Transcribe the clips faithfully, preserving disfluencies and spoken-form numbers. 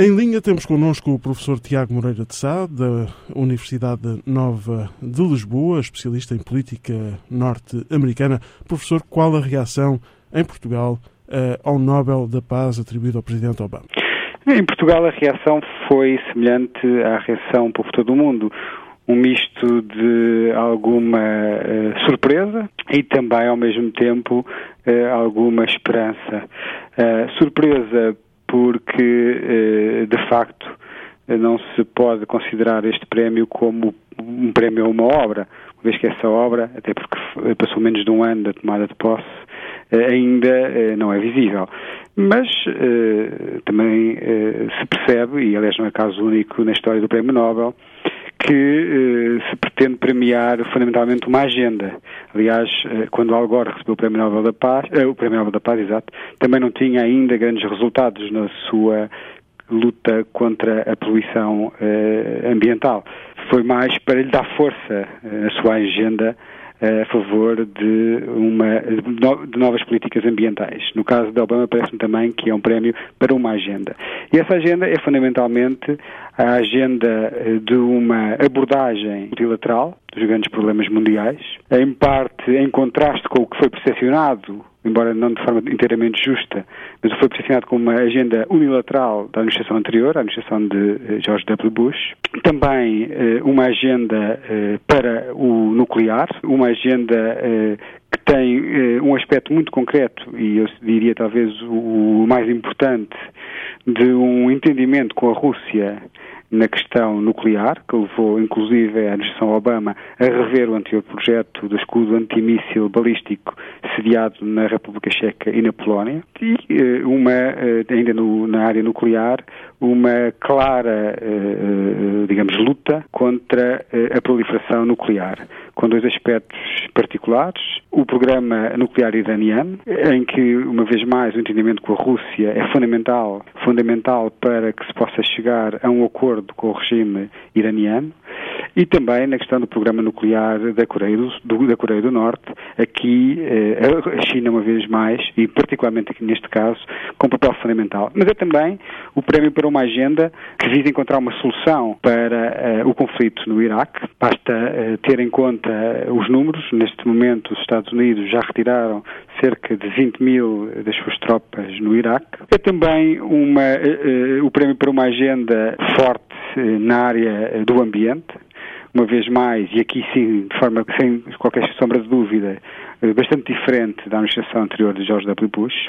Em linha temos connosco o professor Tiago Moreira de Sá, da Universidade Nova de Lisboa, especialista em política norte-americana. Professor, qual a reação em Portugal uh, ao Nobel da Paz atribuído ao Presidente Obama? Em Portugal a reação foi semelhante à reação por todo o mundo. Um misto de alguma uh, surpresa e também, ao mesmo tempo, uh, alguma esperança. Uh, surpresa porque, uh, de facto, uh, não se pode considerar este prémio como um prémio a uma obra, uma vez que essa obra, até porque passou menos de um ano da tomada de posse, uh, ainda uh, não é visível. Mas uh, também uh, se percebe, e aliás não é caso único na história do Prémio Nobel, que eh, se pretende premiar fundamentalmente uma agenda. Aliás, eh, quando Al Gore recebeu o Prémio Nobel da Paz, eh, o Prémio Nobel da Paz, exato, também não tinha ainda grandes resultados na sua luta contra a poluição eh, ambiental. Foi mais para lhe dar força eh, à sua agenda a favor de, uma, de novas políticas ambientais. No caso de Obama, parece-me também que é um prémio para uma agenda. E essa agenda é fundamentalmente a agenda de uma abordagem multilateral dos grandes problemas mundiais, em parte em contraste com o que foi percepcionado, embora não de forma inteiramente justa, mas foi percepcionado como uma agenda unilateral da administração anterior, a administração de George W. Bush. Também eh, uma agenda eh, para o nuclear, uma agenda eh, que tem eh, um aspecto muito concreto, e eu diria talvez o, o mais importante, de um entendimento com a Rússia na questão nuclear, que levou inclusive a administração Obama a rever o anterior projeto do escudo antimíssil balístico sediado na República Checa e na Polónia, e uma, ainda no, na área nuclear, uma clara, digamos, luta contra a proliferação nuclear, com dois aspectos particulares: o programa nuclear iraniano, em que, uma vez mais, o entendimento com a Rússia é fundamental, fundamental para que se possa chegar a um acordo com o regime iraniano, e também na questão do programa nuclear da Coreia do, do, da Coreia do Norte, aqui eh, a China, uma vez mais, e particularmente aqui neste caso, com um papel fundamental. Mas é também o prémio para uma agenda que visa encontrar uma solução para eh, o conflito no Iraque. Basta eh, ter em conta os números. Neste momento, os Estados Unidos já retiraram cerca de vinte mil das suas tropas no Iraque. É também uma, eh, eh, o prémio para uma agenda forte eh, na área do ambiente. Uma vez mais, e aqui sim, de forma sem qualquer sombra de dúvida, bastante diferente da administração anterior de George W. Bush,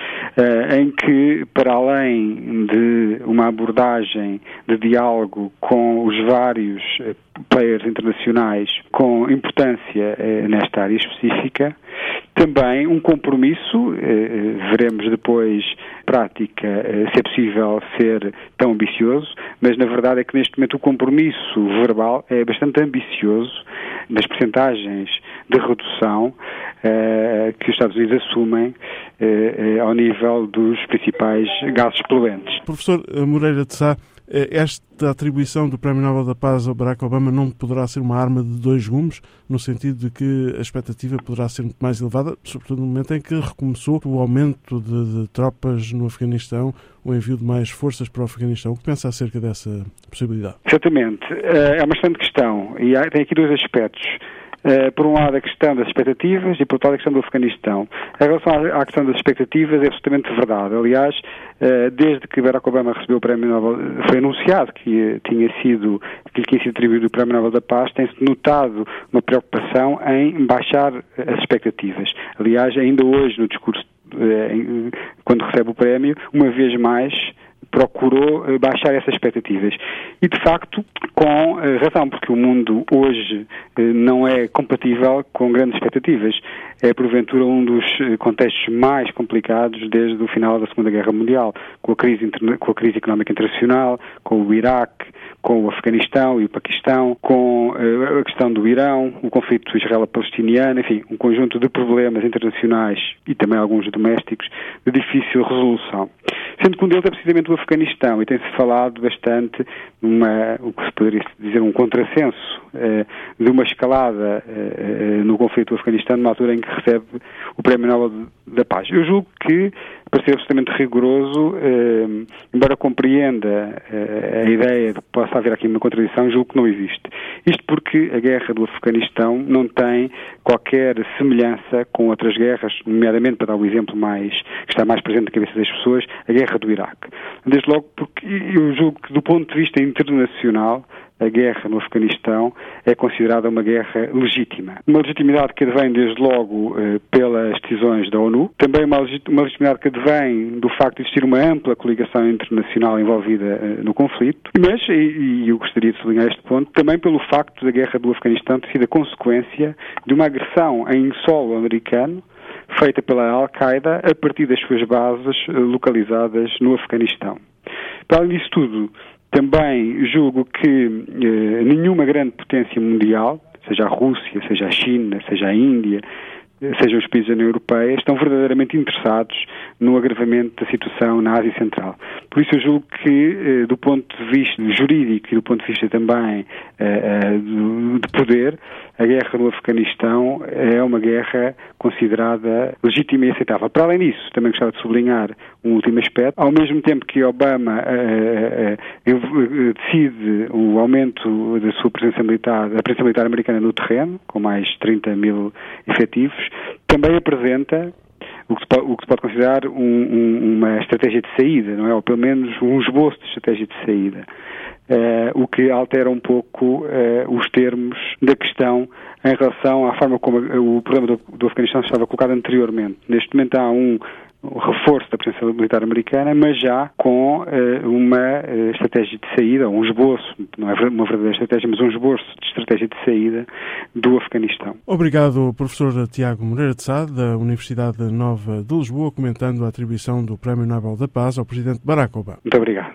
em que, para além de uma abordagem de diálogo com os vários players internacionais com importância nesta área específica, também um compromisso, veremos depois prática se é possível ser tão ambicioso, mas na verdade é que neste momento o compromisso verbal é bastante ambicioso nas percentagens de redução eh, que os Estados Unidos assumem eh, ao nível dos principais gases poluentes. Professor Moreira de Sá, esta atribuição do Prémio Nobel da Paz ao Barack Obama não poderá ser uma arma de dois gumes, no sentido de que a expectativa poderá ser muito mais elevada, sobretudo no momento em que recomeçou o aumento de, de tropas no Afeganistão, o envio de mais forças para o Afeganistão. O que pensa acerca dessa possibilidade? Exatamente. É uma excelente questão e há, tem aqui dois aspectos. Uh, por um lado a questão das expectativas e por outro lado a questão do Afeganistão. Em relação à, à questão das expectativas é absolutamente verdade. Aliás, uh, desde que Barack Obama recebeu o Prémio Nobel, foi anunciado que uh, tinha sido, que lhe tinha sido atribuído o Prémio Nobel da Paz, tem-se notado uma preocupação em baixar as expectativas. Aliás, ainda hoje no discurso, uh, em, quando recebe o prémio, uma vez mais procurou baixar essas expectativas. E, de facto, com razão, porque o mundo hoje não é compatível com grandes expectativas. É, porventura, um dos contextos mais complicados desde o final da Segunda Guerra Mundial, com a crise, com a crise económica internacional, com o Iraque, com o Afeganistão e o Paquistão, com a questão do Irão, o conflito israelo-palestiniano, enfim, um conjunto de problemas internacionais e também alguns domésticos de difícil resolução. Sendo que um deles é precisamente o Afeganistão, e tem-se falado bastante numa, o que se poderia dizer um contrassenso, eh, de uma escalada eh, no conflito do Afeganistão, numa altura em que recebe o Prémio Nobel da Paz. Eu julgo que, para ser absolutamente rigoroso, eh, embora compreenda eh, a ideia de que possa haver aqui uma contradição, julgo que não existe. Isto porque a guerra do Afeganistão não tem qualquer semelhança com outras guerras, nomeadamente, para dar o exemplo mais, que está mais presente na cabeça das pessoas, a guerra do Iraque. Desde logo porque eu julgo que, do ponto de vista internacional, a guerra no Afeganistão é considerada uma guerra legítima. Uma legitimidade que advém, desde logo, eh, pelas decisões da ONU. Também uma, legit- uma legitimidade que advém do facto de existir uma ampla coligação internacional envolvida eh, no conflito. Mas, e, e eu gostaria de sublinhar este ponto, também pelo facto da guerra do Afeganistão ter sido a consequência de uma agressão em solo americano feita pela Al-Qaeda a partir das suas bases eh, localizadas no Afeganistão. Para além disso tudo, também julgo que eh, nenhuma grande potência mundial, seja a Rússia, seja a China, seja a Índia, eh, sejam os países da União Europeia, estão verdadeiramente interessados no agravamento da situação na Ásia Central. Por isso eu julgo que, eh, do ponto de vista jurídico e do ponto de vista também eh, eh, do, de poder, a guerra no Afeganistão é uma guerra considerada legítima e aceitável. Para além disso, também gostava de sublinhar um último aspecto. Ao mesmo tempo que Obama uh, uh, decide o aumento da sua presença militar, da presença militar americana no terreno, com mais trinta mil efetivos, também apresenta o que se pode, o que se pode considerar um, um, uma estratégia de saída, não é? Ou pelo menos um esboço de estratégia de saída. Uh, o que altera um pouco uh, os termos da questão em relação à forma como o problema do, do Afeganistão estava colocado anteriormente. Neste momento há um reforço da presença militar americana, mas já com uh, uma uh, estratégia de saída, um esboço, não é uma verdadeira estratégia, mas um esboço de estratégia de saída do Afeganistão. Obrigado, professor Tiago Moreira de Sá, da Universidade Nova de Lisboa, comentando a atribuição do Prémio Nobel da Paz ao presidente Barack Obama. Muito obrigado.